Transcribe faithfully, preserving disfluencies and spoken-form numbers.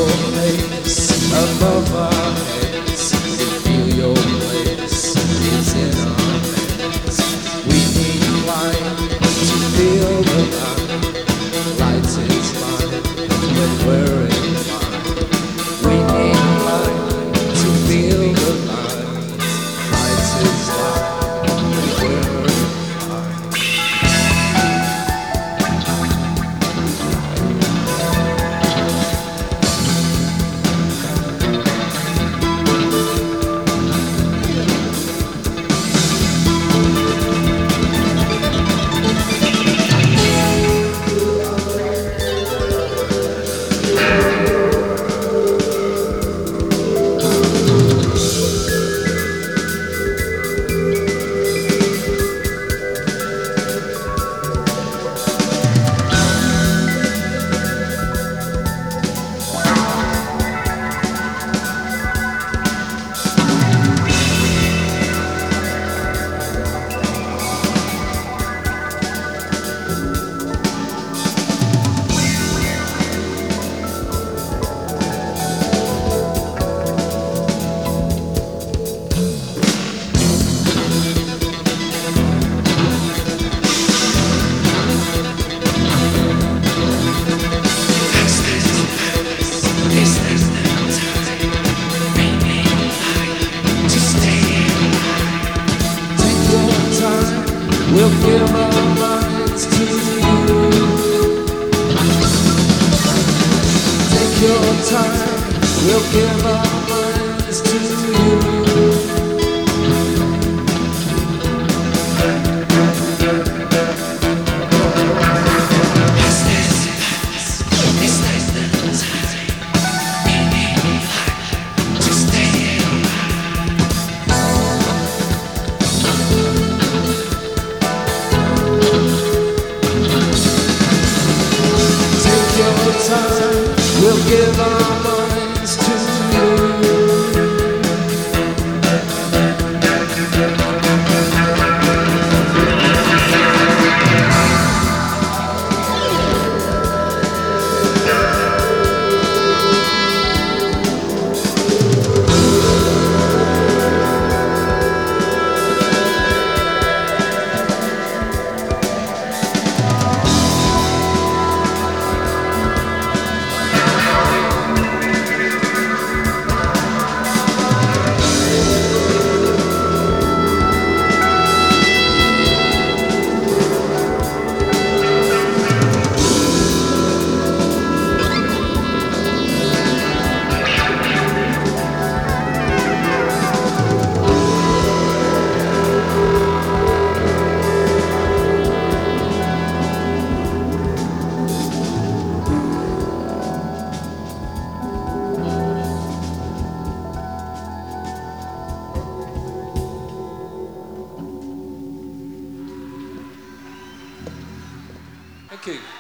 your place above our heads. We feel your place is in our hands. We need light to feel the light. Light is mine when we're in line. We need light to feel the light. Light is mine when we're in line. We'll give our minds to you. Take your time. We'll give our minds to you. Time, we'll give our minds to you. Thank you.